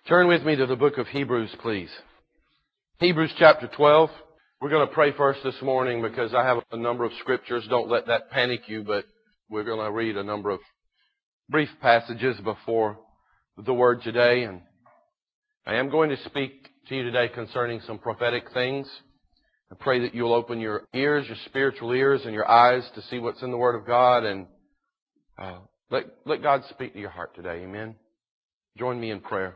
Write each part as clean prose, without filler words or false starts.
Turn with me to the book of Hebrews, please. Hebrews chapter 12. We're going to pray first this morning because I have a number of scriptures. Don't let that panic you, but we're going to read a number of brief passages before the Word today. And I am going to speak to you today concerning some prophetic things. I pray that you'll open your ears, your spiritual ears, and your eyes to see what's in the Word of God. And let God speak to your heart today. Amen. Join me in prayer.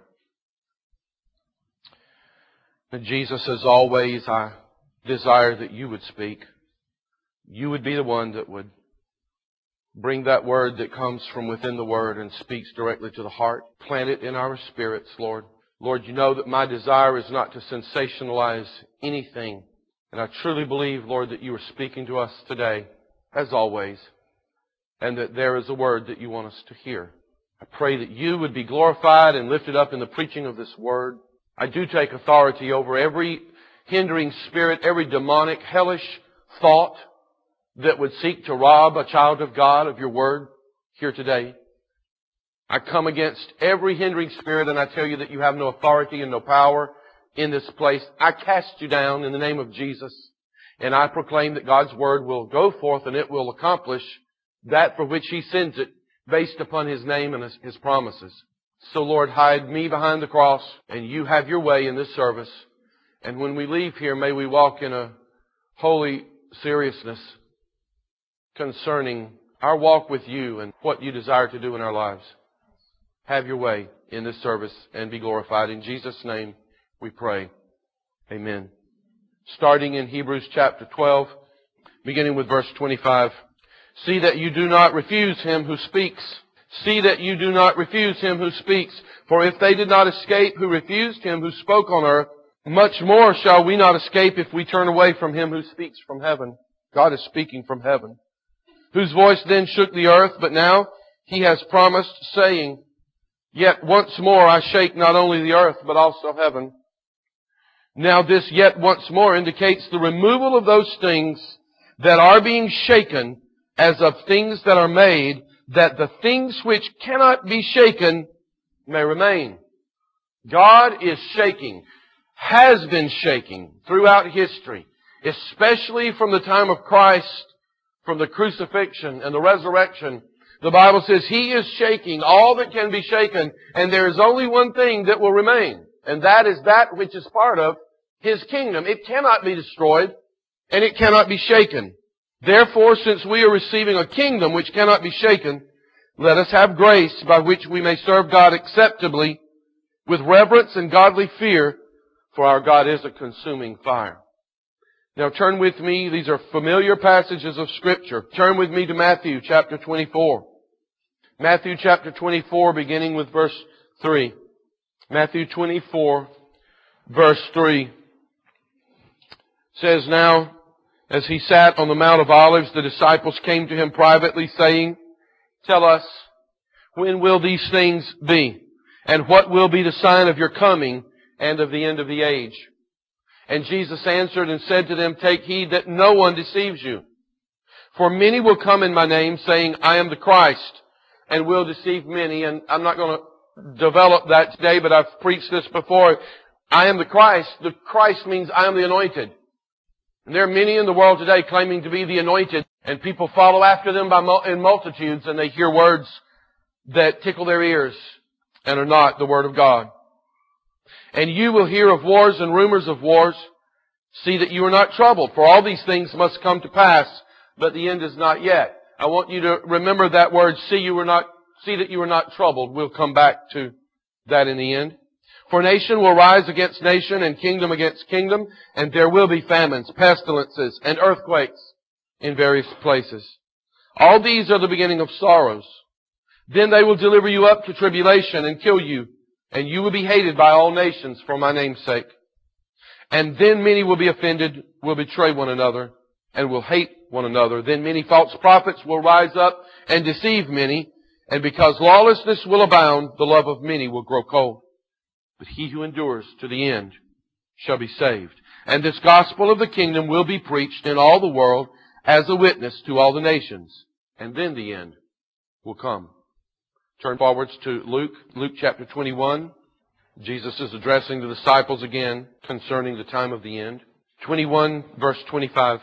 And Jesus, as always, I desire that you would speak. You would be the one that would bring that word that comes from within the Word and speaks directly to the heart. Plant it in our spirits, Lord. Lord, you know that my desire is not to sensationalize anything. And I truly believe, Lord, that you are speaking to us today, as always, and that there is a word that you want us to hear. I pray that you would be glorified and lifted up in the preaching of this word. I do take authority over every hindering spirit, every demonic, hellish thought that would seek to rob a child of God of your word here today. I come against every hindering spirit, and I tell you that you have no authority and no power in this place. I cast you down in the name of Jesus, and I proclaim that God's word will go forth and it will accomplish that for which He sends it, based upon His name and His promises. So, Lord, hide me behind the cross, and you have your way in this service. And when we leave here, may we walk in a holy seriousness concerning our walk with you and what you desire to do in our lives. Have your way in this service and be glorified. In Jesus' name we pray. Amen. Starting in Hebrews chapter 12, beginning with verse 25. See that you do not refuse Him who speaks. See that you do not refuse Him who speaks. For if they did not escape who refused Him who spoke on earth, much more shall we not escape if we turn away from Him who speaks from heaven. God is speaking from heaven. Whose voice then shook the earth, but now He has promised, saying, Yet once more I shake not only the earth, but also heaven. Now this yet once more indicates the removal of those things that are being shaken as of things that are made, that the things which cannot be shaken may remain. God is shaking, has been shaking throughout history, especially from the time of Christ, from the crucifixion and the resurrection. The Bible says He is shaking all that can be shaken, and there is only one thing that will remain, and that is that which is part of His kingdom. It cannot be destroyed, and it cannot be shaken. Therefore, since we are receiving a kingdom which cannot be shaken, let us have grace by which we may serve God acceptably with reverence and godly fear, for our God is a consuming fire. Now turn with me, these are familiar passages of Scripture. Turn with me to Matthew chapter 24. Matthew chapter 24, beginning with verse 3. Matthew 24, verse 3 says, Now, as He sat on the Mount of Olives, the disciples came to Him privately, saying, Tell us, when will these things be? And what will be the sign of your coming and of the end of the age? And Jesus answered and said to them, Take heed that no one deceives you. For many will come in my name, saying, I am the Christ, and will deceive many. And I'm not going to develop that today, but I've preached this before. I am the Christ. The Christ means I am the anointed. And there are many in the world today claiming to be the anointed, and people follow after them in multitudes, and they hear words that tickle their ears and are not the Word of God. And you will hear of wars and rumors of wars. See that you are not troubled, for all these things must come to pass, but the end is not yet. I want you to remember that word, see that you are not troubled. We'll come back to that in the end. For nation will rise against nation and kingdom against kingdom, and there will be famines, pestilences, and earthquakes in various places. All these are the beginning of sorrows. Then they will deliver you up to tribulation and kill you, and you will be hated by all nations for my name's sake. And then many will be offended, will betray one another, and will hate one another. Then many false prophets will rise up and deceive many, and because lawlessness will abound, the love of many will grow cold. But he who endures to the end shall be saved. And this gospel of the kingdom will be preached in all the world as a witness to all the nations. And then the end will come. Turn forwards to Luke chapter 21. Jesus is addressing the disciples again concerning the time of the end. 21 verse 25.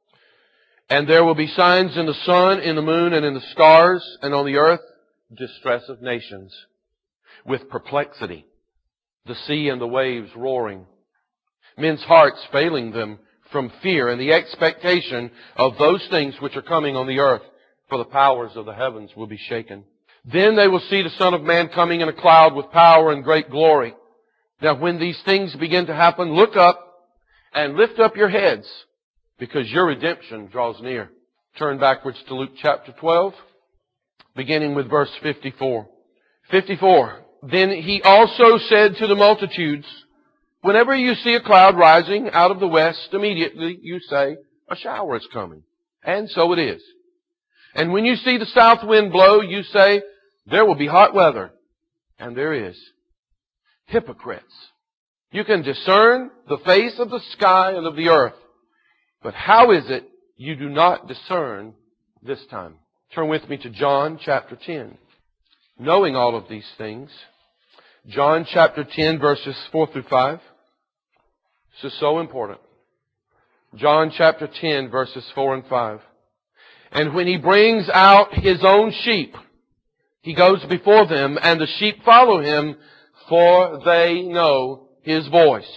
And there will be signs in the sun, in the moon, and in the stars, and on the earth, distress of nations, with perplexity, the sea and the waves roaring, men's hearts failing them from fear and the expectation of those things which are coming on the earth, for the powers of the heavens will be shaken. Then they will see the Son of Man coming in a cloud with power and great glory. Now when these things begin to happen, look up and lift up your heads, because your redemption draws near. Turn backwards to Luke chapter 12, beginning with verse 54. 54. Then he also said to the multitudes, whenever you see a cloud rising out of the west, immediately you say, a shower is coming. And so it is. And when you see the south wind blow, you say, there will be hot weather. And there is. Hypocrites. You can discern the face of the sky and of the earth. But how is it you do not discern this time? Turn with me to John chapter 10. Knowing all of these things, John chapter 10 verses 4 through 5. This is so important. John chapter 10 verses 4 and 5. And when he brings out his own sheep, he goes before them, and the sheep follow him, for they know his voice.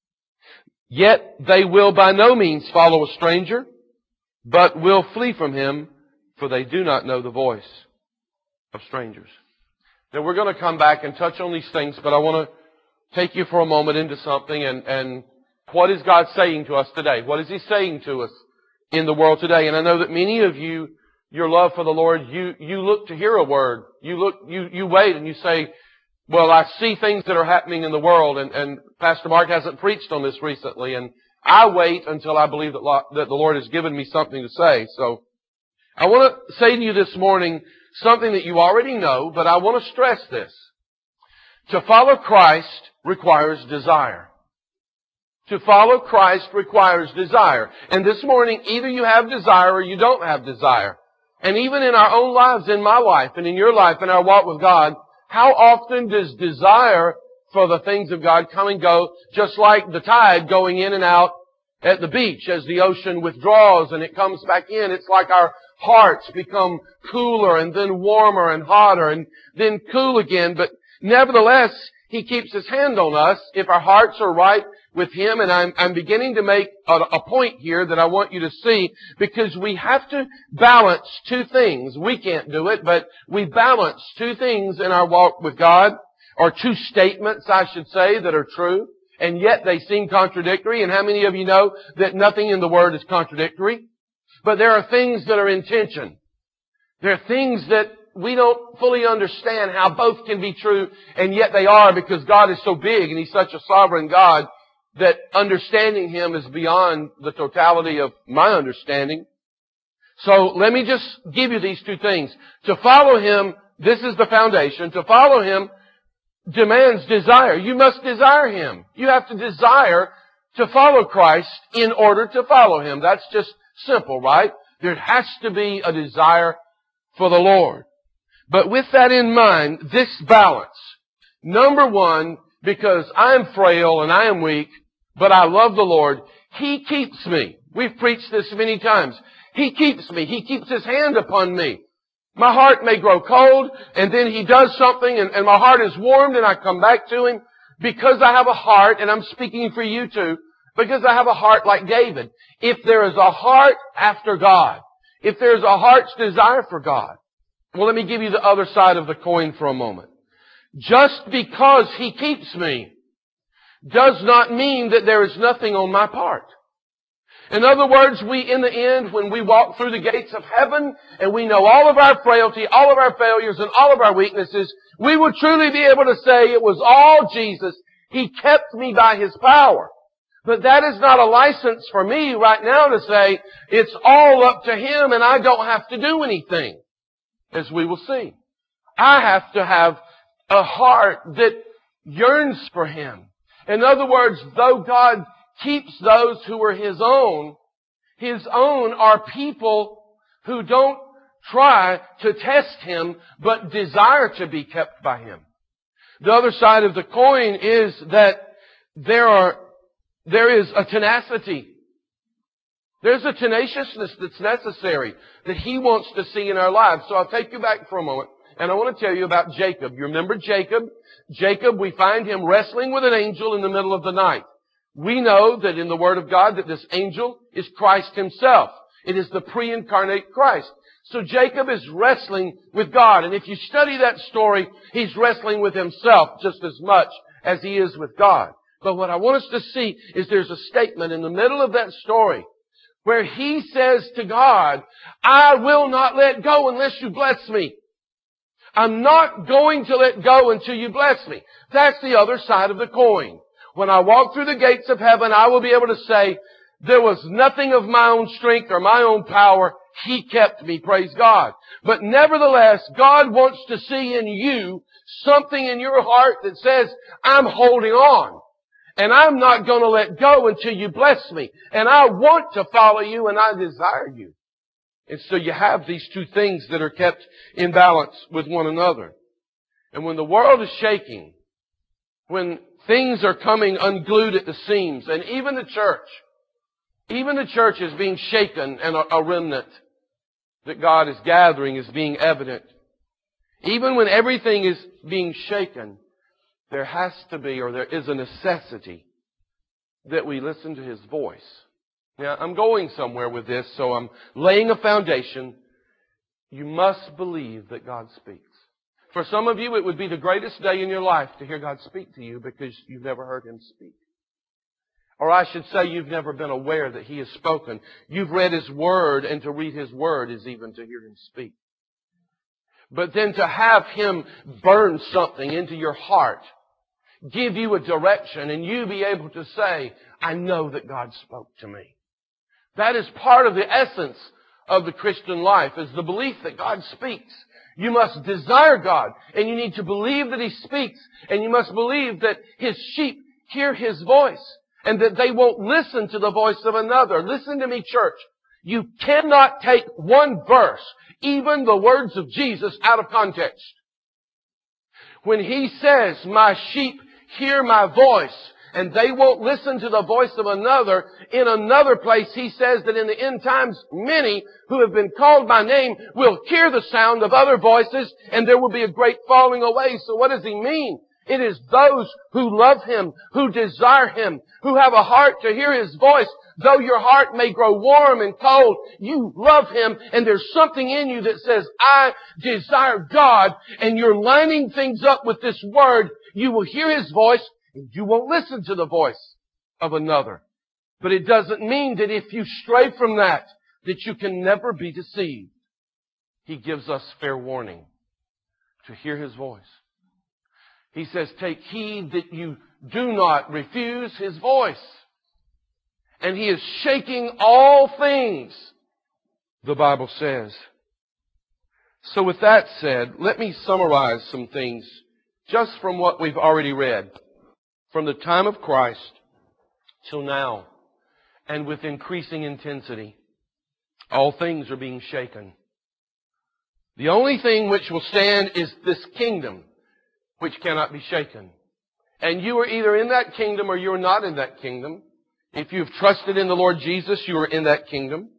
Yet they will by no means follow a stranger, but will flee from him, for they do not know the voice of strangers. Now we're going to come back and touch on these things, but I want to take you for a moment into something, and what is God saying to us today? What is He saying to us in the world today? And I know that many of you, your love for the Lord, you look to hear a word. You wait and you say, well, I see things that are happening in the world, and Pastor Mark hasn't preached on this recently, and I wait until I believe that the Lord has given me something to say. So I want to say to you this morning something that you already know, but I want to stress this. To follow Christ requires desire. To follow Christ requires desire. And this morning, either you have desire or you don't have desire. And even in our own lives, in my life and in your life, in our walk with God, how often does desire for the things of God come and go, just like the tide going in and out at the beach as the ocean withdraws and it comes back in? It's like our hearts become cooler and then warmer and hotter and then cool again. But nevertheless, He keeps His hand on us if our hearts are right with Him. And I'm beginning to make a point here that I want you to see, because we have to balance two things. We can't do it, but we balance two things in our walk with God, or two statements, I should say, that are true, and yet they seem contradictory. And how many of you know that nothing in the Word is contradictory? But there are things that are in tension. There are things that we don't fully understand how both can be true, and yet they are, because God is so big and He's such a sovereign God that understanding Him is beyond the totality of my understanding. So let me just give you these two things. To follow Him, this is the foundation. To follow Him demands desire. You must desire Him. You have to desire to follow Christ in order to follow Him. That's just simple, right? There has to be a desire for the Lord. But with that in mind, this balance. Number one, because I am frail and I am weak, but I love the Lord, He keeps me. We've preached this many times. He keeps me. He keeps His hand upon me. My heart may grow cold, and then He does something, and my heart is warmed, and I come back to Him because I have a heart, and I'm speaking for you too, because I have a heart like David. If there is a heart after God, if there is a heart's desire for God, well, let me give you the other side of the coin for a moment. Just because He keeps me does not mean that there is nothing on my part. In other words, in the end, when we walk through the gates of heaven and we know all of our frailty, all of our failures, and all of our weaknesses, we will truly be able to say it was all Jesus. He kept me by His power. But that is not a license for me right now to say it's all up to Him and I don't have to do anything, as we will see. I have to have a heart that yearns for Him. In other words, though God keeps those who are His own are people who don't try to test Him, but desire to be kept by Him. The other side of the coin is that there is a tenacity. There's a tenaciousness that's necessary that He wants to see in our lives. So I'll take you back for a moment, and I want to tell you about Jacob. You remember Jacob? Jacob, we find him wrestling with an angel in the middle of the night. We know that in the Word of God that this angel is Christ Himself. It is the pre-incarnate Christ. So Jacob is wrestling with God. And if you study that story, he's wrestling with himself just as much as he is with God. But what I want us to see is there's a statement in the middle of that story where he says to God, I will not let go unless you bless me. I'm not going to let go until you bless me. That's the other side of the coin. When I walk through the gates of heaven, I will be able to say, there was nothing of my own strength or my own power. He kept me, praise God. But nevertheless, God wants to see in you something in your heart that says, I'm holding on. And I'm not going to let go until you bless me. And I want to follow you and I desire you. And so you have these two things that are kept in balance with one another. And when the world is shaking, when things are coming unglued at the seams, and even the church is being shaken, and a remnant that God is gathering is being evident. Even when everything is being shaken, there has to be, or there is a necessity that we listen to His voice. Now, I'm going somewhere with this, so I'm laying a foundation. You must believe that God speaks. For some of you, it would be the greatest day in your life to hear God speak to you because you've never heard Him speak. Or I should say you've never been aware that He has spoken. You've read His Word, and to read His Word is even to hear Him speak. But then to have Him burn something into your heart, give you a direction, and you be able to say, I know that God spoke to me. That is part of the essence of the Christian life, is the belief that God speaks. You must desire God, and you need to believe that He speaks, and you must believe that His sheep hear His voice, and that they won't listen to the voice of another. Listen to me, church. You cannot take one verse, even the words of Jesus, out of context. When He says, my sheep hear my voice, and they won't listen to the voice of another, in another place He says that in the end times, many who have been called by name will hear the sound of other voices, and there will be a great falling away. So what does He mean? It is those who love Him, who desire Him, who have a heart to hear His voice. Though your heart may grow warm and cold, you love Him, and there's something in you that says, I desire God, and you're lining things up with this Word. You will hear His voice, and you won't listen to the voice of another. But it doesn't mean that if you stray from that you can never be deceived. He gives us fair warning to hear His voice. He says, take heed that you do not refuse His voice. And He is shaking all things, the Bible says. So with that said, let me summarize some things just from what we've already read. From the time of Christ till now, and with increasing intensity, all things are being shaken. The only thing which will stand is this kingdom, which cannot be shaken. And you are either in that kingdom or you are not in that kingdom. If you've trusted in the Lord Jesus, you are in that kingdom.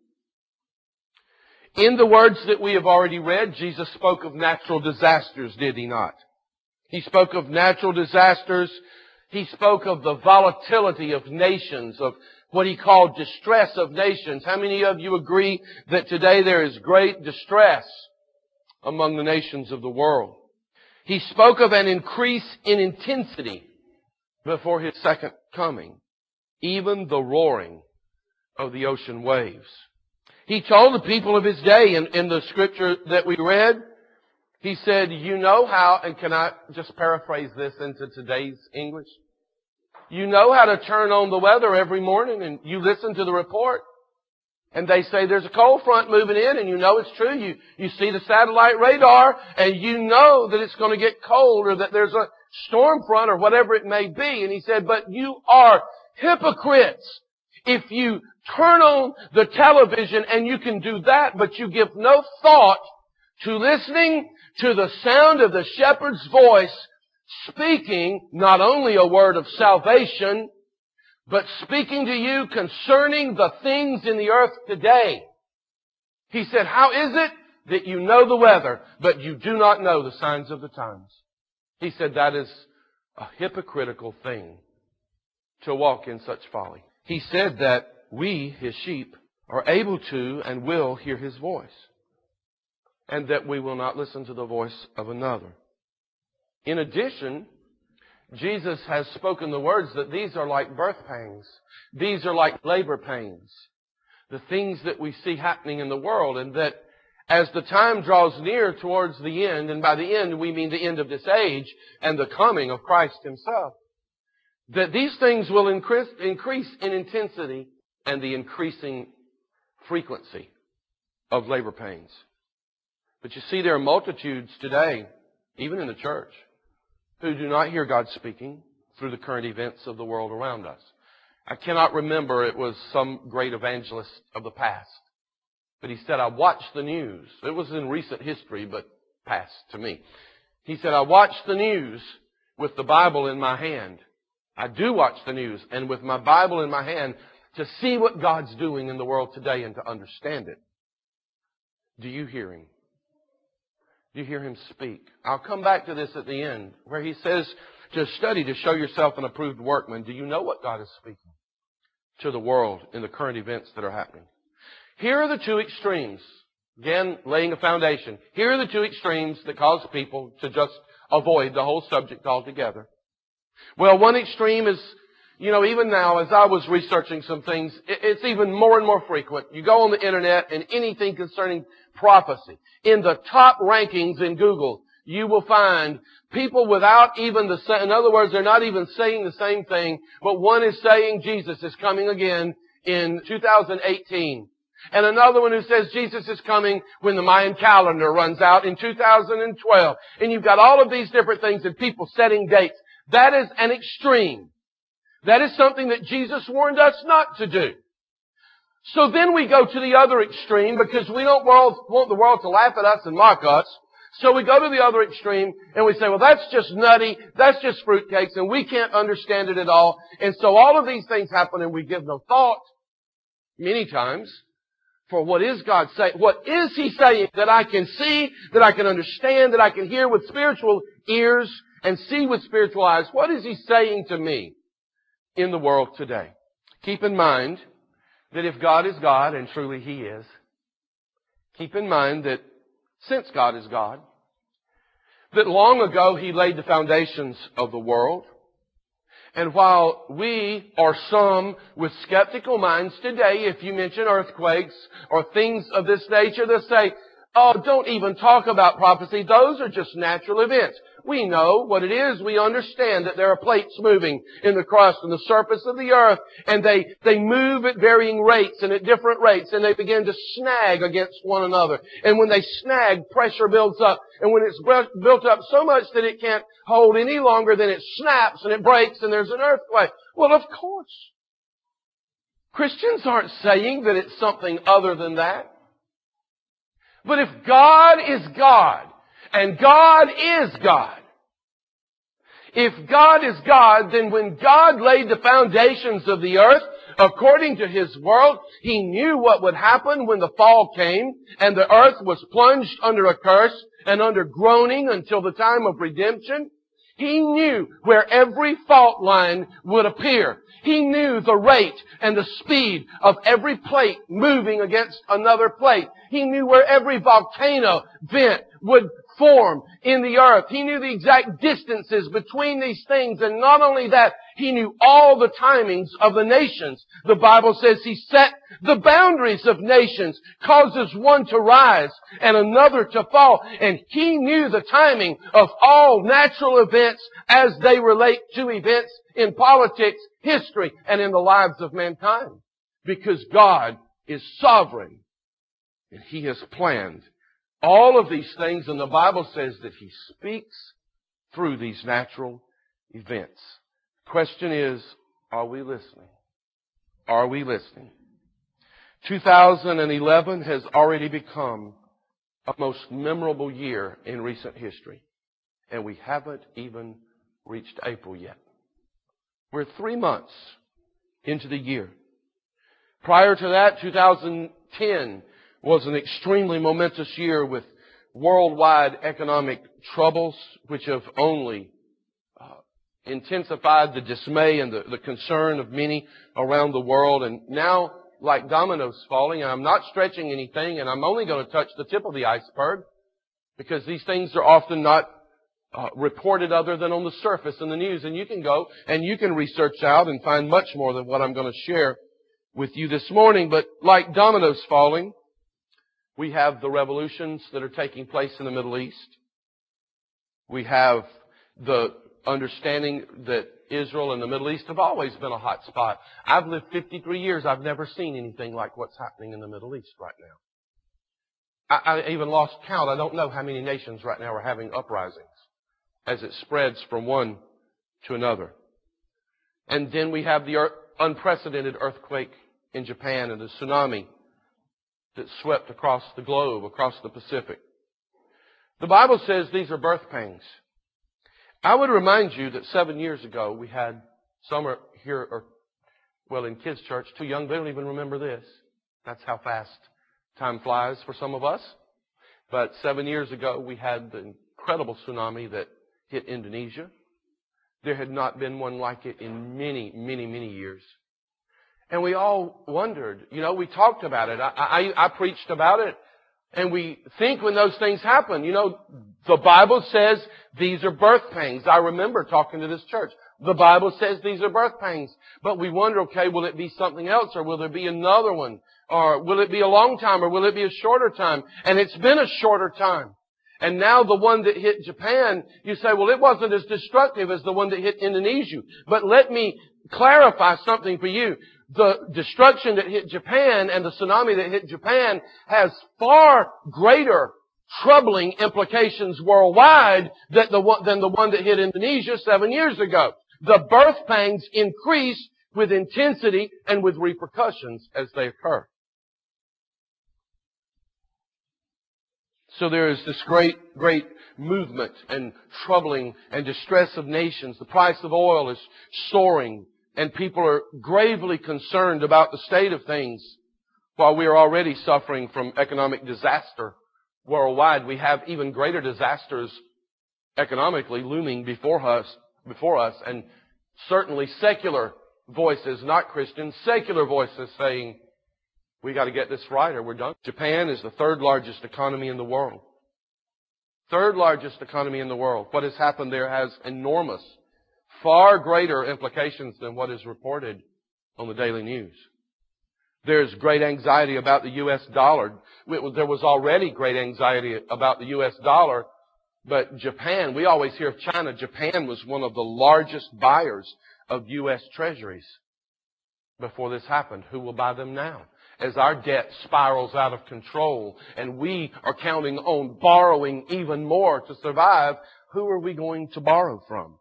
In the words that we have already read, Jesus spoke of natural disasters, did He not? He spoke of natural disasters. He spoke of the volatility of nations, of what He called distress of nations. How many of you agree that today there is great distress among the nations of the world? He spoke of an increase in intensity before His second coming, even the roaring of the ocean waves. He told the people of His day in the scripture that we read, He said, you know how, and can I just paraphrase this into today's English? You know how to turn on the weather every morning and you listen to the report. And they say there's a cold front moving in, and you know it's true. You see the satellite radar, and you know that it's going to get cold, or that there's a storm front, or whatever it may be. And He said, but you are hypocrites if you turn on the television, and you can do that, but you give no thought to listening to the sound of the shepherd's voice speaking not only a word of salvation, but speaking to you concerning the things in the earth today. He said, how is it that you know the weather, but you do not know the signs of the times? He said that is a hypocritical thing to walk in such folly. He said that we, His sheep, are able to and will hear His voice, and that we will not listen to the voice of another. In addition, Jesus has spoken the words that these are like birth pangs. These are like labor pains. The things that we see happening in the world, and that as the time draws near towards the end, and by the end we mean the end of this age and the coming of Christ Himself, that these things will increase in intensity and the increasing frequency of labor pains. But you see, there are multitudes today, even in the church, who do not hear God speaking through the current events of the world around us. I cannot remember, it was some great evangelist of the past, but he said, I watched the news. It was in recent history, but past to me. He said, I watched the news with the Bible in my hand. I do watch the news, and with my Bible in my hand, to see what God's doing in the world today and to understand it. Do you hear Him? Do you hear Him speak? I'll come back to this at the end, where He says to study to show yourself an approved workman. Do you know what God is speaking to the world in the current events that are happening? Here are the two extremes. Again, laying a foundation. Here are the two extremes that cause people to just avoid the whole subject altogether. Well, one extreme is, even now, as I was researching some things, it's even more and more frequent. You go on the internet and anything concerning prophecy. In the top rankings in Google, you will find people without even in other words, they're not even saying the same thing, but one is saying Jesus is coming again in 2018. And another one who says Jesus is coming when the Mayan calendar runs out in 2012. And you've got all of these different things and people setting dates. That is an extreme. That is something that Jesus warned us not to do. So then we go to the other extreme because we don't want the world to laugh at us and mock us. So we go to the other extreme and we say, well, that's just nutty. That's just fruitcakes and we can't understand it at all. And so all of these things happen and we give no thought many times for what is God saying? What is He saying that I can see, that I can understand, that I can hear with spiritual ears and see with spiritual eyes? What is He saying to me in the world today? Keep in mind that if God is God, and truly He is, keep in mind that since God is God, that long ago He laid the foundations of the world. And while we are some with skeptical minds today, if you mention earthquakes or things of this nature, they'll say, oh, don't even talk about prophecy. Those are just natural events. We know what it is. We understand that there are plates moving in the crust and the surface of the earth, and they move at varying rates and at different rates, and they begin to snag against one another. And when they snag, pressure builds up. And when it's built up so much that it can't hold any longer, then it snaps and it breaks and there's an earthquake. Well, of course. Christians aren't saying that it's something other than that. But if God is God, and God is God, if God is God, then when God laid the foundations of the earth, according to His world, He knew what would happen when the fall came, and the earth was plunged under a curse and under groaning until the time of redemption. He knew where every fault line would appear. He knew the rate and the speed of every plate moving against another plate. He knew where every volcano vent would form in the earth. He knew the exact distances between these things. And not only that, He knew all the timings of the nations. The Bible says He set the boundaries of nations, causes one to rise and another to fall. And He knew the timing of all natural events as they relate to events in politics, history, and in the lives of mankind. Because God is sovereign and He has planned all of these things, and the Bible says that He speaks through these natural events. The question is, are we listening? Are we listening? 2011 has already become a most memorable year in recent history, and we haven't even reached April yet. We're 3 months into the year. Prior to that, 2010 was an extremely momentous year with worldwide economic troubles, which have only intensified the dismay and the concern of many around the world. And now, like dominoes falling, I'm not stretching anything, and I'm only going to touch the tip of the iceberg, because these things are often not reported other than on the surface in the news. And you can go and you can research out and find much more than what I'm going to share with you this morning. But like dominoes falling, we have the revolutions that are taking place in the Middle East. We have the understanding that Israel and the Middle East have always been a hot spot. I've lived 53 years. I've never seen anything like what's happening in the Middle East right now. I even lost count. I don't know how many nations right now are having uprisings as it spreads from one to another. And then we have the unprecedented earthquake in Japan and the tsunami that swept across the globe, across the Pacific. The Bible says these are birth pangs. I would remind you that 7 years ago we had, some are here, in kids' church, too young, they don't even remember this. That's how fast time flies for some of us. But 7 years ago we had the incredible tsunami that hit Indonesia. There had not been one like it in many, many, many years. And we all wondered, we talked about it. I preached about it. And we think when those things happen, the Bible says these are birth pangs. I remember talking to this church. The Bible says these are birth pangs. But we wonder, okay, will it be something else, or will there be another one? Or will it be a long time, or will it be a shorter time? And it's been a shorter time. And now the one that hit Japan, you say, well, it wasn't as destructive as the one that hit Indonesia. But let me clarify something for you. The destruction that hit Japan and the tsunami that hit Japan has far greater troubling implications worldwide than the one that hit Indonesia 7 years ago. The birth pangs increase with intensity and with repercussions as they occur. So there is this great movement and troubling and distress of nations. The price of oil is soaring, and people are gravely concerned about the state of things. While we are already suffering from economic disaster worldwide, we have even greater disasters economically looming before us, and certainly secular voices, not Christians, secular voices saying, we got to get this right or we're done. Japan is the third largest economy in the world. Third largest economy in the world. What has happened there has enormous, far greater implications than what is reported on the daily news. There's great anxiety about the U.S. dollar. There was already great anxiety about the U.S. dollar, but Japan, we always hear of China. Japan was one of the largest buyers of U.S. treasuries before this happened. Who will buy them now? As our debt spirals out of control and we are counting on borrowing even more to survive, who are we going to borrow from?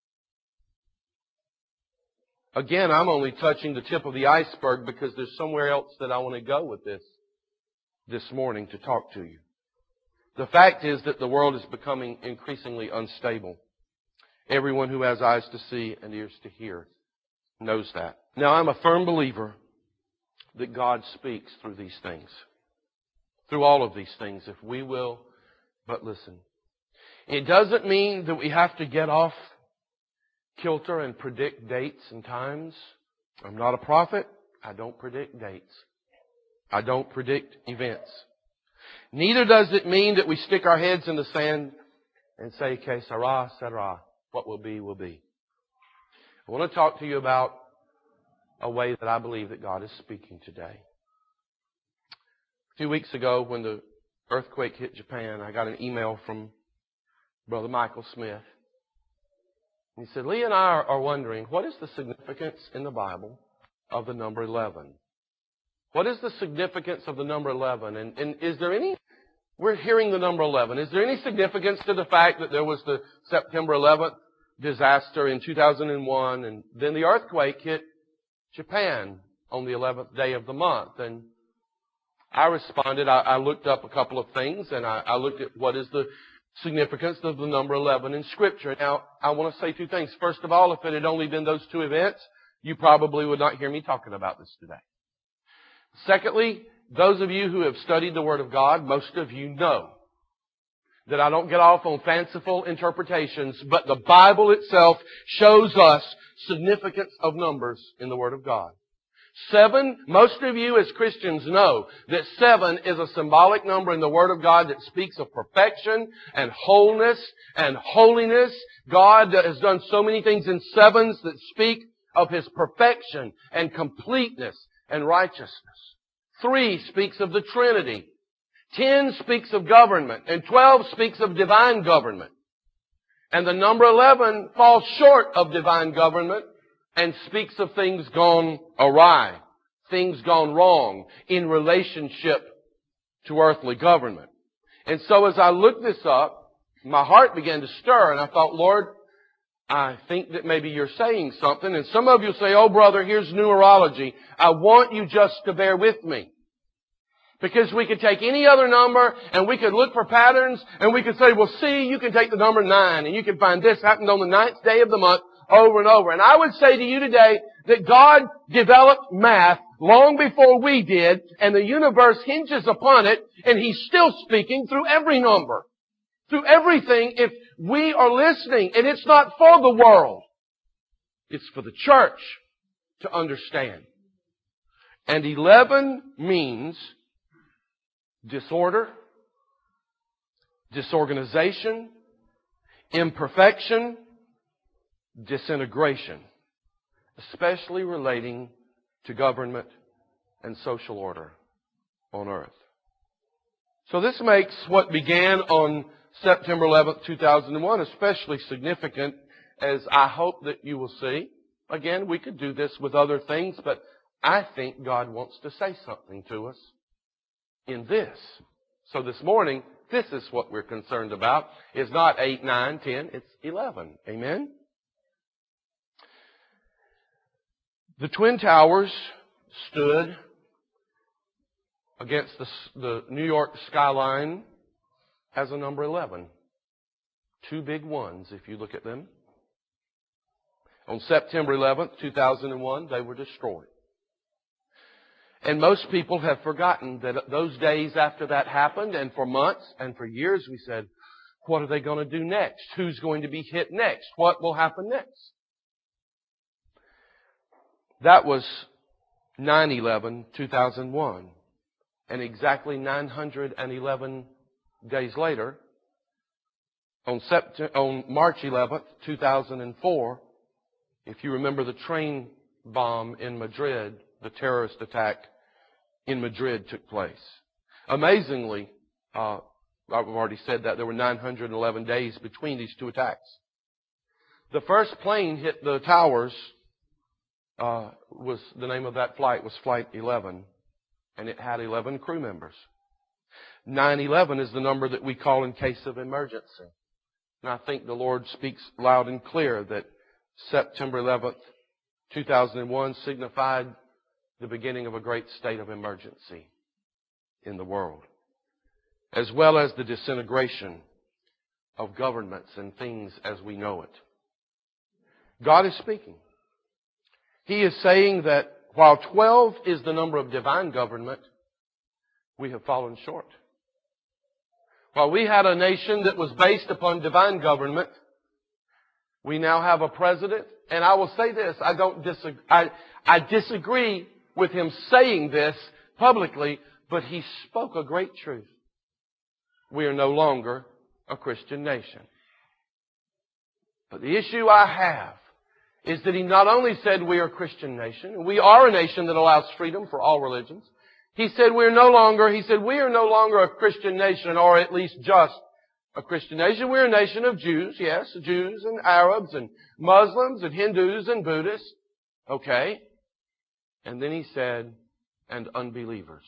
Again, I'm only touching the tip of the iceberg because there's somewhere else that I want to go with this morning to talk to you. The fact is that the world is becoming increasingly unstable. Everyone who has eyes to see and ears to hear knows that. Now, I'm a firm believer that God speaks through these things, through all of these things, if we will but listen. It doesn't mean that we have to get off kilter and predict dates and times. I'm not a prophet. I don't predict dates. I don't predict events. Neither does it mean that we stick our heads in the sand and say, que sera, sera. What will be, will be. I want to talk to you about a way that I believe that God is speaking today. A few weeks ago, when the earthquake hit Japan, I got an email from Brother Michael Smith. He said, Lee and I are wondering, what is the significance in the Bible of the number 11? What is the significance of the number 11? And is there any, we're hearing the number 11. Is there any significance to the fact that there was the September 11th disaster in 2001 and then the earthquake hit Japan on the 11th day of the month? And I responded, I looked up a couple of things, and I looked at what is the significance of the number 11 in Scripture. Now, I want to say two things. First of all, if it had only been those two events, you probably would not hear me talking about this today. Secondly, those of you who have studied the Word of God, most of you know that I don't get off on fanciful interpretations, but the Bible itself shows us significance of numbers in the Word of God. 7, most of you as Christians know that 7 is a symbolic number in the Word of God that speaks of perfection and wholeness and holiness. God has done so many things in 7s that speak of His perfection and completeness and righteousness. 3 speaks of the Trinity. 10 speaks of government. And 12 speaks of divine government. And the number 11 falls short of divine government and speaks of things gone awry, things gone wrong in relationship to earthly government. And so as I looked this up, my heart began to stir, and I thought, Lord, I think that maybe you're saying something. And some of you say, oh brother, here's numerology. I want you just to bear with me. Because we could take any other number and we could look for patterns and we could say, well, see, you can take the number 9 and you can find this happened on the 9th day of the month over and over. And I would say to you today that God developed math long before we did, and the universe hinges upon it, and He's still speaking through every number, through everything, if we are listening. And it's not for the world. It's for the church to understand. And 11 means disorder, disorganization, imperfection, disintegration, especially relating to government and social order on earth. So this makes what began on September 11th, 2001 especially significant, as I hope that you will see. Again, we could do this with other things, but I think God wants to say something to us in this. So this morning, this is what we're concerned about. It's not 8, 9, 10, it's 11. Amen? The Twin Towers stood against the New York skyline as a number 11. 2 big ones, if you look at them. On September 11th, 2001, they were destroyed. And most people have forgotten that those days after that happened, and for months and for years we said, what are they going to do next? Who's going to be hit next? What will happen next? That was 9/11/2001. And exactly 911 days later, on March 11th, 2004, if you remember the train bomb in Madrid, the terrorist attack in Madrid took place. Amazingly, I've already said that there were 911 days between these two attacks. The first plane hit the towers, was the name of that flight was Flight 11, and it had 11 crew members. 9/11 is the number that we call in case of emergency. And I think the Lord speaks loud and clear that September 11th, 2001 signified the beginning of a great state of emergency in the world, as well as the disintegration of governments and things as we know it. God is speaking. He is saying that while 12 is the number of divine government, we have fallen short. While we had a nation that was based upon divine government, we now have a president, and I will say this, I disagree with him saying this publicly, but he spoke a great truth. We are no longer a Christian nation. But the issue I have is that he not only said we are a Christian nation, and we are a nation that allows freedom for all religions. He said we are no longer a Christian nation, or at least just a Christian nation. We're a nation of Jews, yes, Jews and Arabs and Muslims and Hindus and Buddhists. Okay. And then he said, and unbelievers.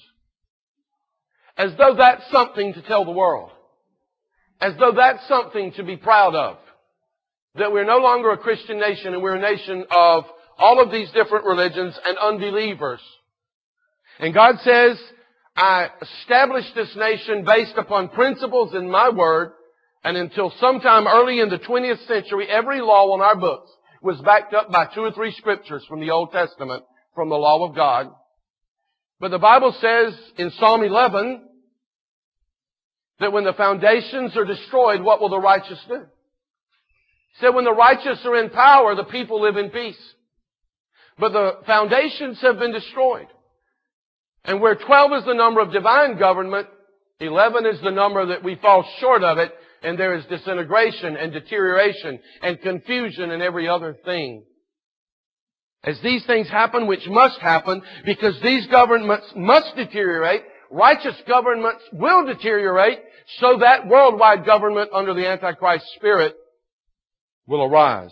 As though that's something to tell the world. As though that's something to be proud of. That we're no longer a Christian nation, and we're a nation of all of these different religions and unbelievers. And God says, I established this nation based upon principles in my word, And until sometime early in the 20th century, every law on our books was backed up by 2 or 3 scriptures from the Old Testament, from the law of God. But the Bible says in Psalm 11 that when the foundations are destroyed, what will the righteous do? It said when the righteous are in power, the people live in peace. But the foundations have been destroyed. And where 12 is the number of divine government, 11 is the number that we fall short of it, and there is disintegration and deterioration and confusion and every other thing. As these things happen, which must happen, because these governments must deteriorate, righteous governments will deteriorate, so that worldwide government under the Antichrist spirit will arise.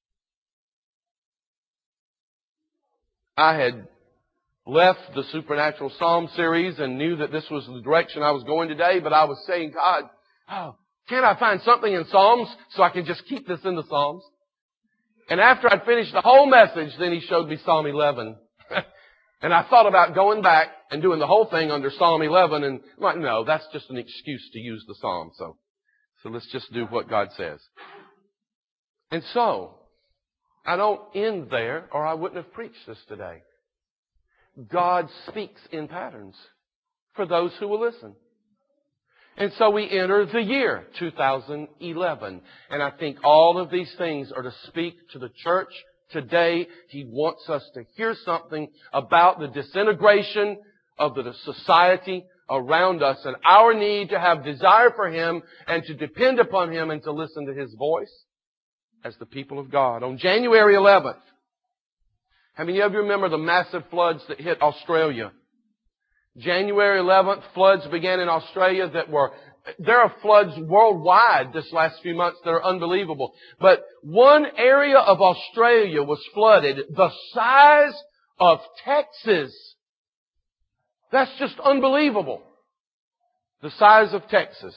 I had left the Supernatural Psalm series and knew that this was the direction I was going today, but I was saying, God, can't I find something in Psalms so I can just keep this in the Psalms? And after I'd finished the whole message, then He showed me Psalm 11. And I thought about going back and doing the whole thing under Psalm 11, and I'm like, no, that's just an excuse to use the Psalm. So let's just do what God says. And so, I don't end there, or I wouldn't have preached this today. God speaks in patterns for those who will listen. And so we enter the year 2011. And I think all of these things are to speak to the church today. He wants us to hear something about the disintegration of the society around us and our need to have desire for Him and to depend upon Him and to listen to His voice as the people of God. On January 11th, how many of you remember the massive floods that hit Australia? January 11th, floods began in Australia there are floods worldwide this last few months that are unbelievable. But one area of Australia was flooded the size of Texas. That's just unbelievable. The size of Texas.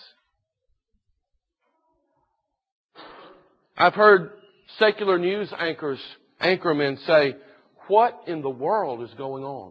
I've heard secular news anchormen say, what in the world is going on?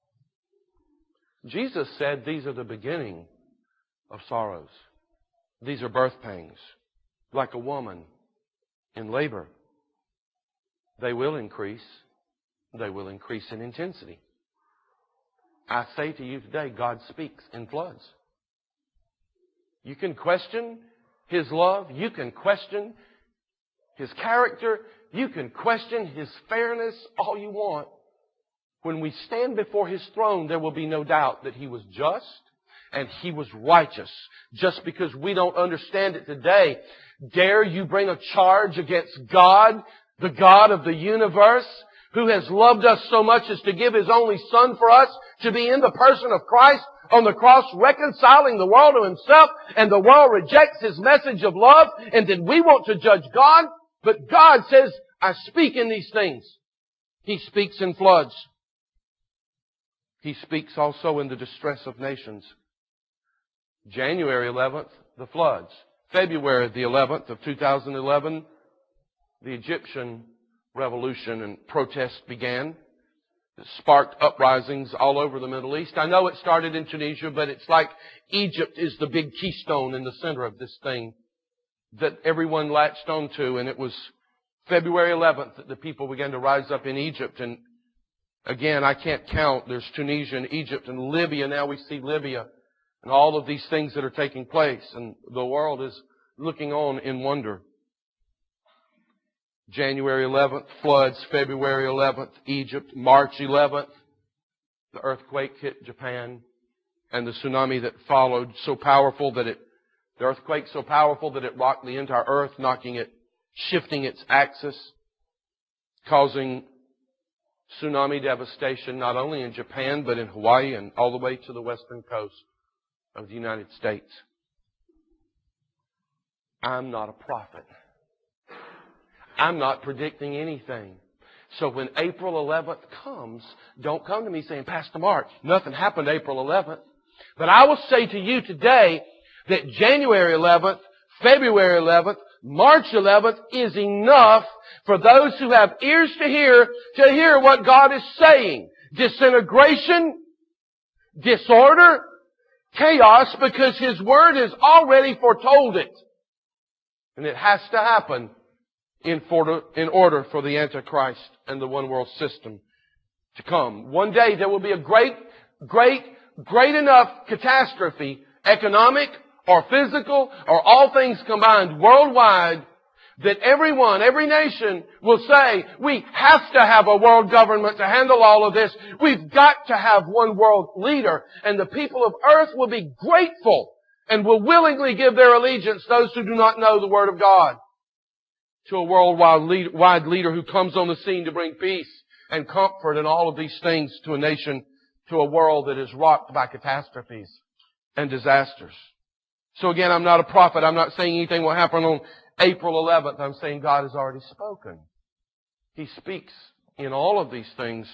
Jesus said these are the beginning of sorrows. These are birth pangs, like a woman in labor. They will increase. They will increase in intensity. I say to you today, God speaks in floods. You can question His love. You can question His character. You can question His fairness all you want. When we stand before His throne, there will be no doubt that He was just and He was righteous. Just because we don't understand it today, dare you bring a charge against God, the God of the universe, who has loved us so much as to give His only Son for us to be in the person of Christ on the cross, reconciling the world to Himself, and the world rejects His message of love, and then we want to judge God? But God says, I speak in these things. He speaks in floods. He speaks also in the distress of nations. January 11th, the floods. February the 11th of 2011, the Egyptian revolution and protest began. It sparked uprisings all over the Middle East. I know it started in Tunisia, but it's like Egypt is the big keystone in the center of this thing that everyone latched onto. And it was February 11th that the people began to rise up in Egypt. And again, I can't count. There's Tunisia and Egypt and Libya. Now we see Libya and all of these things that are taking place. And the world is looking on in wonder. January 11th, floods. February 11th, Egypt. March 11th, the earthquake hit Japan. And the tsunami that followed, the earthquake so powerful that it rocked the entire earth, shifting its axis, causing tsunami devastation not only in Japan, but in Hawaii and all the way to the western coast of the United States. I'm not a prophet. I'm not predicting anything. So when April 11th comes, don't come to me saying, Pastor Mark, nothing happened April 11th. But I will say to you today that January 11th, February 11th, March 11th is enough for those who have ears to hear what God is saying. Disintegration, disorder, chaos, because His Word has already foretold it. And it has to happen in order for the Antichrist and the one world system to come. One day there will be a great enough catastrophe, economic or physical or all things combined worldwide, that everyone, every nation will say, we have to have a world government to handle all of this. We've got to have one world leader. And the people of earth will be grateful and will willingly give their allegiance, those who do not know the Word of God, to a worldwide leader who comes on the scene to bring peace and comfort and all of these things to a nation, to a world that is rocked by catastrophes and disasters. So again, I'm not a prophet. I'm not saying anything will happen on April 11th. I'm saying God has already spoken. He speaks in all of these things.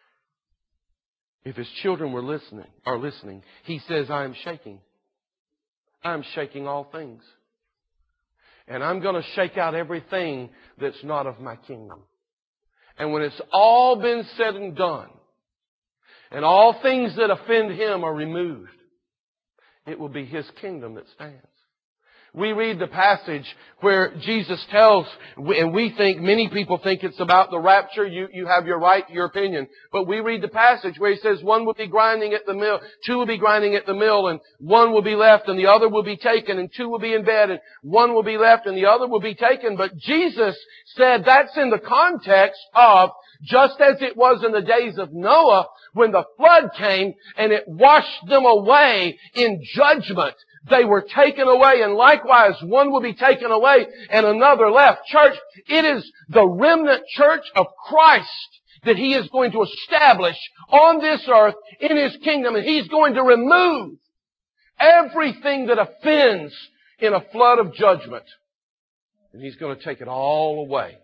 If His children are listening, He says, I am shaking. I'm shaking all things. And I'm going to shake out everything that's not of my kingdom. And when it's all been said and done, and all things that offend Him are removed, it will be His kingdom that stands. We read the passage where Jesus tells, and many people think it's about the rapture. You have your right, your opinion. But we read the passage where He says one will be grinding at the mill, two will be grinding at the mill, and one will be left and the other will be taken, and two will be in bed and one will be left and the other will be taken. But Jesus said that's in the context of just as it was in the days of Noah when the flood came and it washed them away in judgment. They were taken away, and likewise one will be taken away and another left. Church, it is the remnant church of Christ that He is going to establish on this earth in His kingdom, and He's going to remove everything that offends in a flood of judgment. And He's going to take it all away.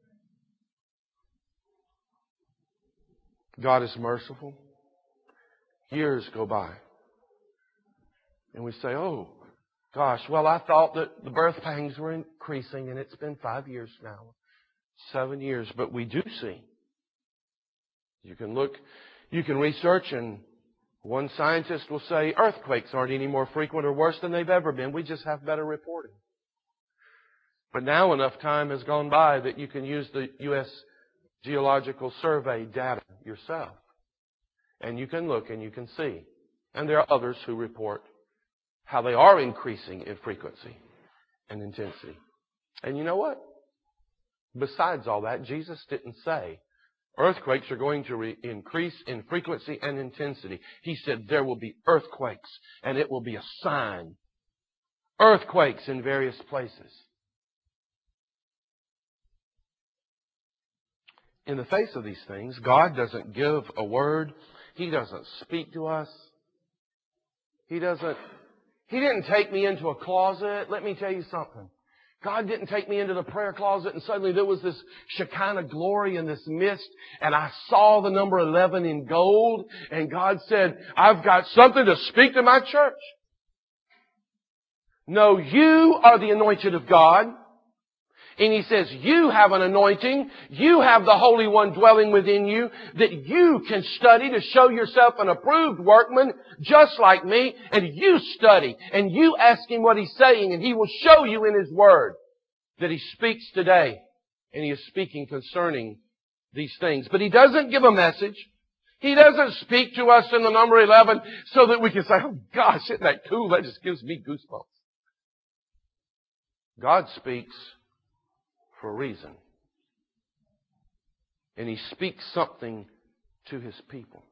God is merciful. Years go by. And we say, oh, gosh, well, I thought that the birth pangs were increasing, and it's been 5 years now, 7 years. But we do see. You can look, you can research, and one scientist will say earthquakes aren't any more frequent or worse than they've ever been. We just have better reporting. But now enough time has gone by that you can use the U.S. Geological Survey data yourself. And you can look and you can see. And there are others who report how they are increasing in frequency and intensity. And you know what? Besides all that, Jesus didn't say earthquakes are going to increase in frequency and intensity. He said there will be earthquakes, and it will be a sign. Earthquakes in various places. In the face of these things, God doesn't give a word. He doesn't speak to us. He didn't take me into a closet. Let me tell you something. God didn't take me into the prayer closet and suddenly there was this Shekinah glory and this mist and I saw the number 11 in gold and God said, I've got something to speak to my church. No, you are the anointed of God. And He says, you have an anointing. You have the Holy One dwelling within you that you can study to show yourself an approved workman just like me. And you study and you ask Him what He's saying and He will show you in His Word that He speaks today. And He is speaking concerning these things. But He doesn't give a message. He doesn't speak to us in the number 11 so that we can say, oh gosh, isn't that cool? That just gives me goosebumps. God speaks for a reason. And He speaks something to His people.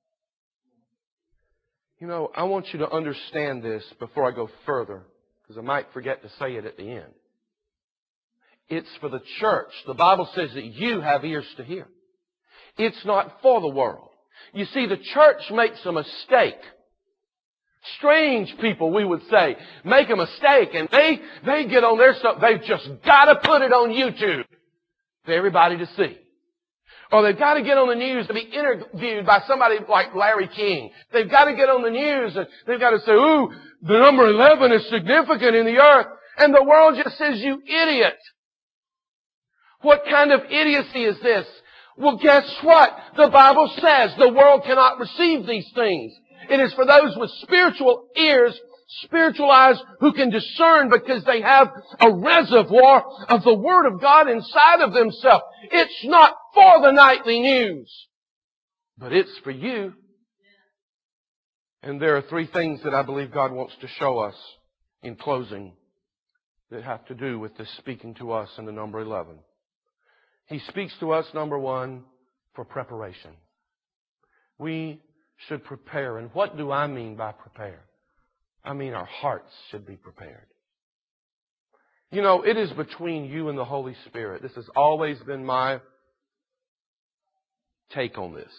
You know, I want you to understand this before I go further, because I might forget to say it at the end. It's for the church. The Bible says that you have ears to hear. It's not for the world. You see, the church makes a mistake. Strange people, we would say, make a mistake and they get on their stuff. They've just got to put it on YouTube for everybody to see. Or they've got to get on the news to be interviewed by somebody like Larry King. They've got to get on the news and they've got to say, ooh, the number 11 is significant in the earth. And the world just says, you idiot. What kind of idiocy is this? Well, guess what? The Bible says the world cannot receive these things. It is for those with spiritual ears spiritual eyes, who can discern because they have a reservoir of the Word of God inside of themselves. It's not for the nightly news, but it's for you. And there are three things that I believe God wants to show us in closing that have to do with this speaking to us in the number 11. He speaks to us, number one, for preparation. We should prepare. And what do I mean by prepare? I mean our hearts should be prepared. You know, it is between you and the Holy Spirit. This has always been my take on this.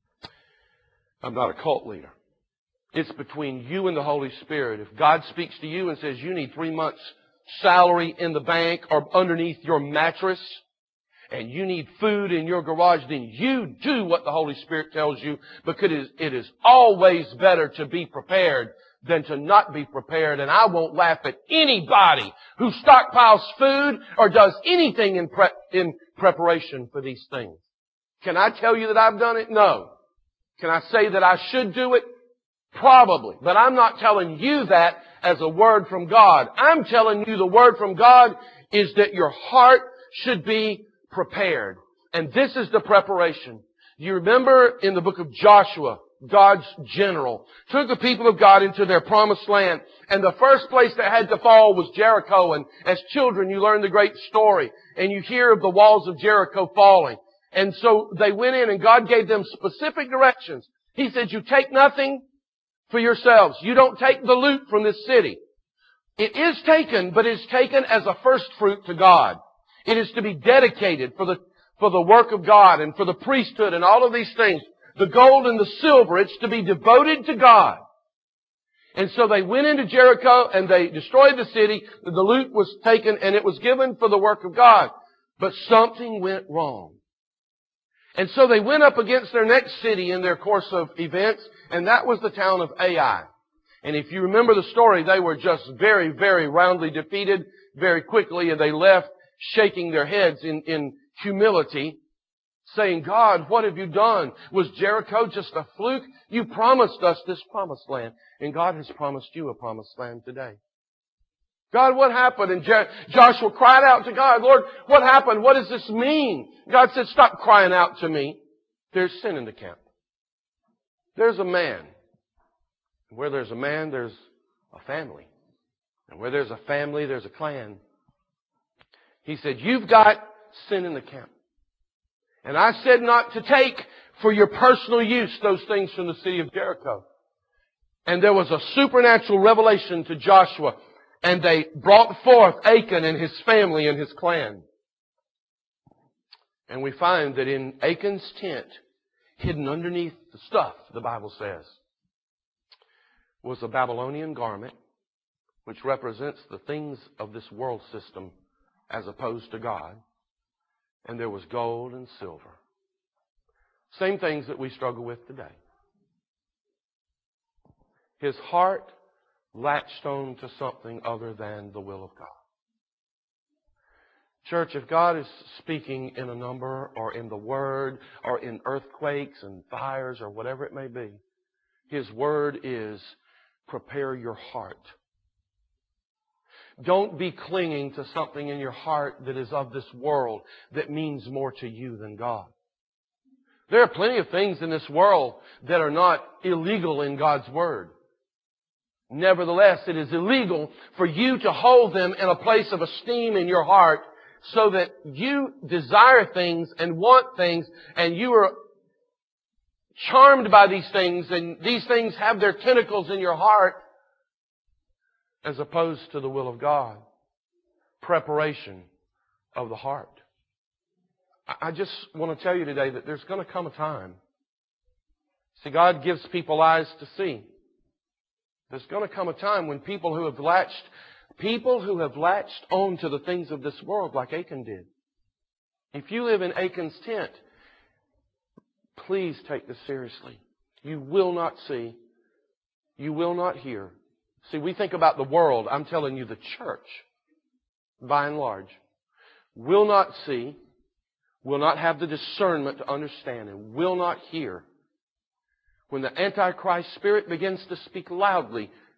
I'm not a cult leader. It's between you and the Holy Spirit. If God speaks to you and says you need 3 months' salary in the bank or underneath your mattress, and you need food in your garage, then you do what the Holy Spirit tells you, because it is always better to be prepared than to not be prepared. And I won't laugh at anybody who stockpiles food or does anything in preparation for these things. Can I tell you that I've done it? No. Can I say that I should do it? Probably. But I'm not telling you that as a word from God. I'm telling you the word from God is that your heart should be prepared. And this is the preparation. You remember in the book of Joshua, God's general took the people of God into their promised land. And the first place that had to fall was Jericho. And as children, you learn the great story. And you hear of the walls of Jericho falling. And so they went in and God gave them specific directions. He said, you take nothing for yourselves. You don't take the loot from this city. It is taken, but it's taken as a first fruit to God. It is to be dedicated for the work of God and for the priesthood and all of these things. The gold and the silver, it's to be devoted to God. And so they went into Jericho and they destroyed the city. The loot was taken and it was given for the work of God. But something went wrong. And so they went up against their next city in their course of events, and that was the town of Ai. And if you remember the story, they were just very, very roundly defeated very quickly, and they left shaking their heads in humility, saying, God, what have you done? Was Jericho just a fluke? You promised us this promised land, and God has promised you a promised land today. God, what happened? And Joshua cried out to God, Lord, what happened? What does this mean? God said, stop crying out to me. There's sin in the camp. There's a man. Where there's a man, there's a family. And where there's a family, there's a clan. He said, you've got sin in the camp. And I said not to take for your personal use those things from the city of Jericho. And there was a supernatural revelation to Joshua. And they brought forth Achan and his family and his clan. And we find that in Achan's tent, hidden underneath the stuff, the Bible says, was a Babylonian garment, which represents the things of this world system as opposed to God. And there was gold and silver. Same things that we struggle with today. His heart latched on to something other than the will of God. Church, if God is speaking in a number or in the Word or in earthquakes and fires or whatever it may be, His Word is prepare your heart. Don't be clinging to something in your heart that is of this world that means more to you than God. There are plenty of things in this world that are not illegal in God's Word. Nevertheless, it is illegal for you to hold them in a place of esteem in your heart so that you desire things and want things and you are charmed by these things and these things have their tentacles in your heart as opposed to the will of God. Preparation of the heart. I just want to tell you today that there's going to come a time. See, God gives people eyes to see. There's going to come a time when people who have latched on to the things of this world like Achan did. If you live in Achan's tent, please take this seriously. You will not see. You will not hear. See, we think about the world. I'm telling you, the church, by and large, will not see, will not have the discernment to understand, and will not hear when the Antichrist spirit begins to speak loudly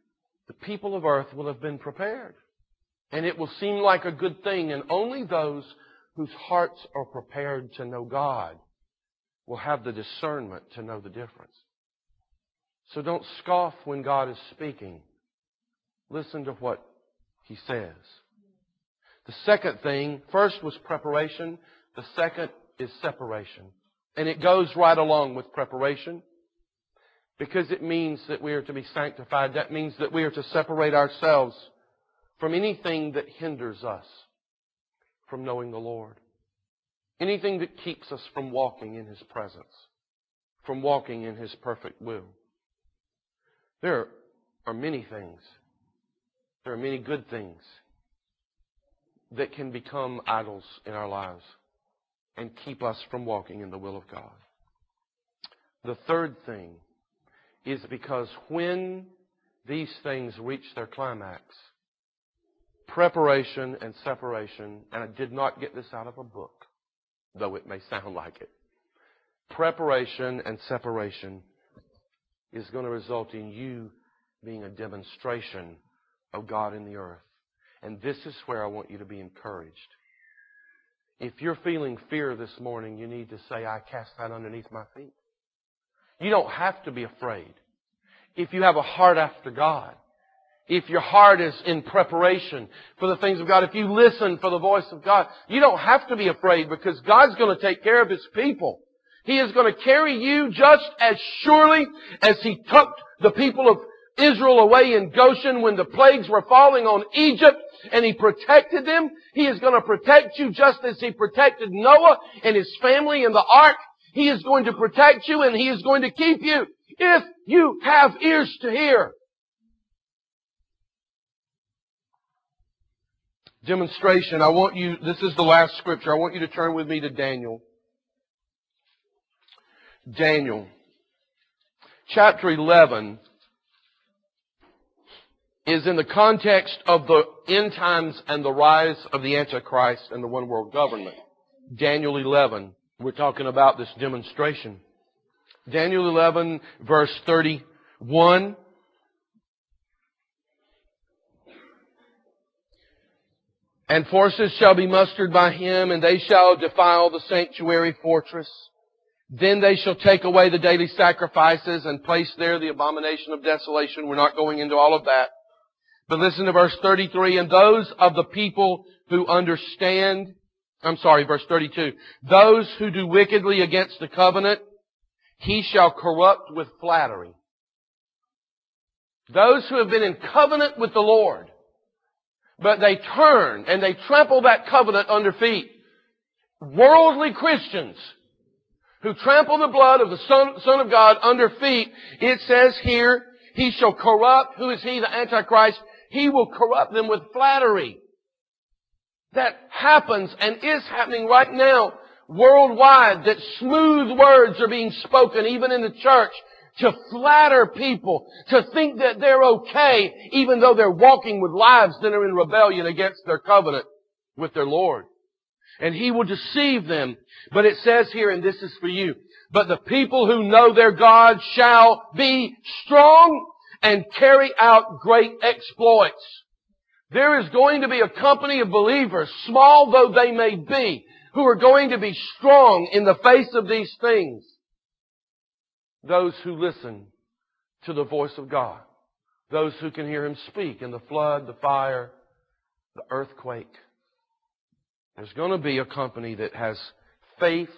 the people of earth will have been prepared. And it will seem like a good thing, and only those whose hearts are prepared to know God will have the discernment to know the difference. So don't scoff when God is speaking. Listen to what He says. The second thing, first was preparation. The second is separation. And it goes right along with preparation because it means that we are to be sanctified. That means that we are to separate ourselves from anything that hinders us from knowing the Lord. Anything that keeps us from walking in His presence, from walking in His perfect will. There are many things. There are many good things that can become idols in our lives and keep us from walking in the will of God. The third thing is because when these things reach their climax, preparation and separation, and I did not get this out of a book, though it may sound like it. Preparation and separation is going to result in you being a demonstration of God in the earth. And this is where I want you to be encouraged. If you're feeling fear this morning, you need to say, I cast that underneath my feet. You don't have to be afraid. If you have a heart after God, if your heart is in preparation for the things of God, if you listen for the voice of God, you don't have to be afraid because God's going to take care of His people. He is going to carry you just as surely as He took the people of Israel away in Goshen when the plagues were falling on Egypt and He protected them. He is going to protect you just as He protected Noah and his family in the ark. He is going to protect you and He is going to keep you if you have ears to hear. Demonstration. This is the last scripture. I want you to turn with me to Daniel. Daniel. Chapter 11 is in the context of the end times and the rise of the Antichrist and the one world government. Daniel 11. We're talking about this demonstration. Daniel 11 verse 31. And forces shall be mustered by him, and they shall defile the sanctuary fortress. Then they shall take away the daily sacrifices and place there the abomination of desolation. We're not going into all of that. But listen to verse 33. And those of the people who understand, verse 32. Those who do wickedly against the covenant, He shall corrupt with flattery. Those who have been in covenant with the Lord, but they turn and they trample that covenant under feet. Worldly Christians who trample the blood of the Son of God under feet. It says here, He shall corrupt. Who is He? The Antichrist. He will corrupt them with flattery. That happens and is happening right now worldwide, that smooth words are being spoken even in the church to flatter people, to think that they're okay, even though they're walking with lives that are in rebellion against their covenant with their Lord. And He will deceive them. But it says here, and this is for you, but the people who know their God shall be strong and carry out great exploits. There is going to be a company of believers, small though they may be, who are going to be strong in the face of these things. Those who listen to the voice of God. Those who can hear Him speak in the flood, the fire, the earthquake. There's going to be a company that has faith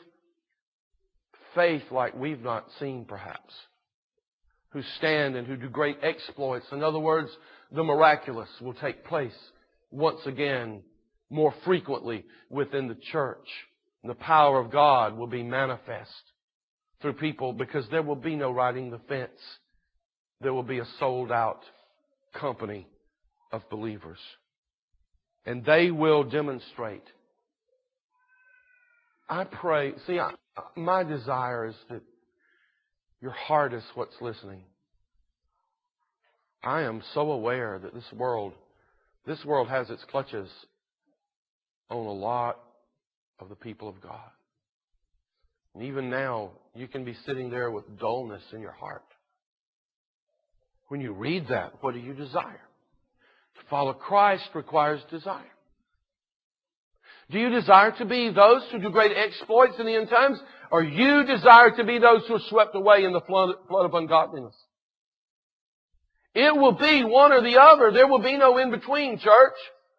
like we've not seen perhaps, who stand and who do great exploits. In other words, the miraculous will take place once again more frequently within the church. The power of God will be manifest through people because there will be no riding the fence. There will be a sold out company of believers. And they will demonstrate. I pray, my desire is that your heart is what's listening. I am so aware that this world has its clutches on a lot of the people of God. And even now, you can be sitting there with dullness in your heart. When you read that, what do you desire? To follow Christ requires desire. Do you desire to be those who do great exploits in the end times? Or you desire to be those who are swept away in the flood of ungodliness? It will be one or the other. There will be no in between, church.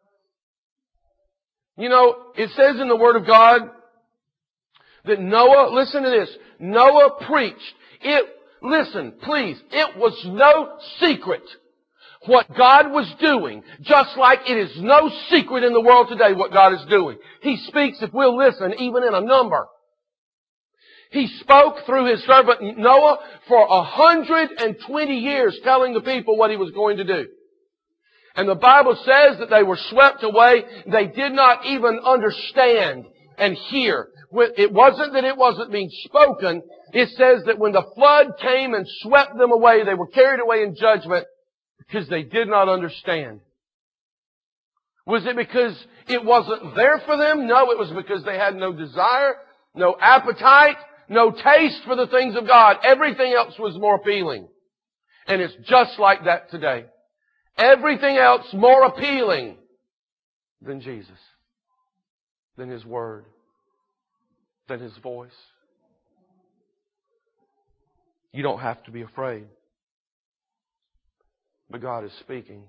You know, it says in the Word of God that Noah, listen to this, Noah preached. Listen, please, it was no secret what God was doing, just like it is no secret in the world today what God is doing. He speaks, if we'll listen, even in a number. He spoke through His servant Noah for 120 years, telling the people what He was going to do. And the Bible says that they were swept away. They did not even understand and hear. It wasn't that it wasn't being spoken. It says that when the flood came and swept them away, they were carried away in judgment because they did not understand. Was it because it wasn't there for them? No, it was because they had no desire, no appetite, no taste for the things of God. Everything else was more appealing. And it's just like that today. Everything else more appealing than Jesus, than His Word, than His voice. You don't have to be afraid. But God is speaking.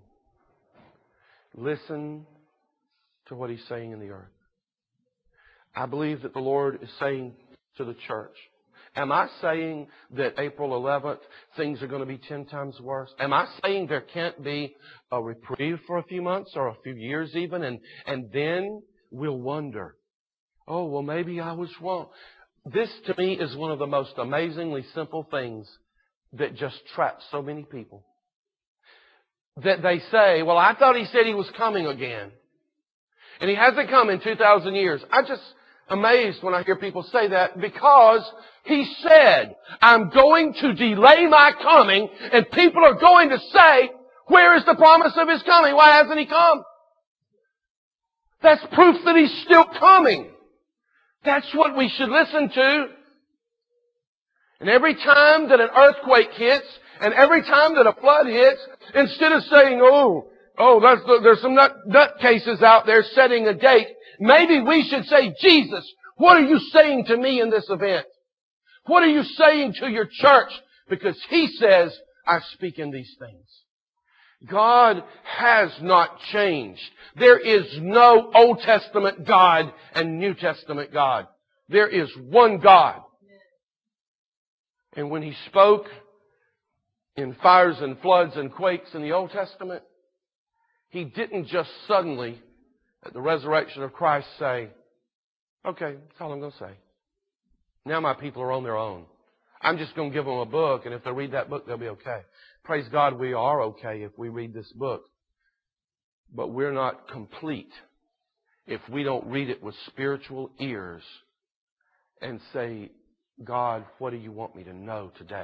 Listen to what He's saying in the earth. I believe that the Lord is saying to the church, am I saying that April 11th things are going to be 10 times worse? Am I saying there can't be a reprieve for a few months or a few years even, and then we'll wonder, oh, well, maybe I was wrong. This to me is one of the most amazingly simple things that just traps so many people. That they say, well, I thought He said He was coming again. And He hasn't come in 2,000 years. I'm just amazed when I hear people say that, because He said, I'm going to delay my coming, and people are going to say, where is the promise of His coming? Why hasn't He come? That's proof that He's still coming. That's what we should listen to. And every time that an earthquake hits, and every time that a flood hits, instead of saying, there's some nut cases out there setting a date, maybe we should say, Jesus, what are you saying to me in this event? What are you saying to your church? Because He says, I speak in these things. God has not changed. There is no Old Testament God and New Testament God. There is one God. And when He spoke in fires and floods and quakes in the Old Testament, He didn't just suddenly, at the resurrection of Christ, say, okay, that's all I'm going to say. Now my people are on their own. I'm just going to give them a book, and if they read that book, they'll be okay. Praise God, we are okay if we read this book. But we're not complete if we don't read it with spiritual ears and say, God, what do you want me to know today?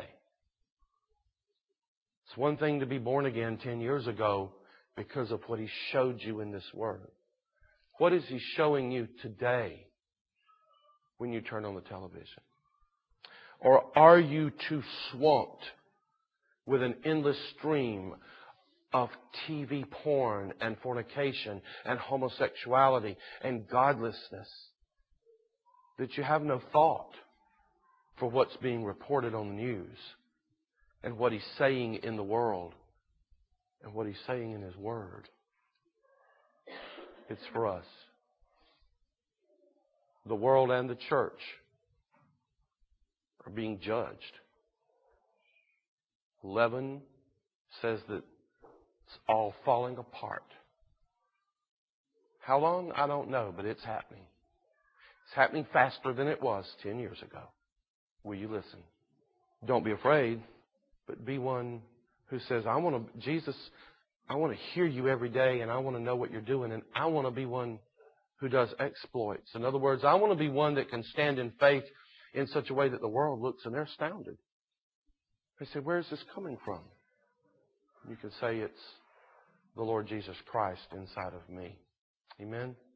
It's one thing to be born again 10 years ago because of what He showed you in this Word. What is He showing you today when you turn on the television? Or are you too swamped with an endless stream of TV porn and fornication and homosexuality and godlessness that you have no thought for what's being reported on the news and what He's saying in the world and what He's saying in His Word? It's for us. The world and the church are being judged. 11 says that it's all falling apart. How long? I don't know, but it's happening. It's happening faster than it was 10 years ago. Will you listen? Don't be afraid, but be one who says, Jesus, I want to hear you every day, and I want to know what you're doing, and I want to be one who does exploits. In other words, I want to be one that can stand in faith in such a way that the world looks and they're astounded. They say, where is this coming from? You can say, it's the Lord Jesus Christ inside of me. Amen.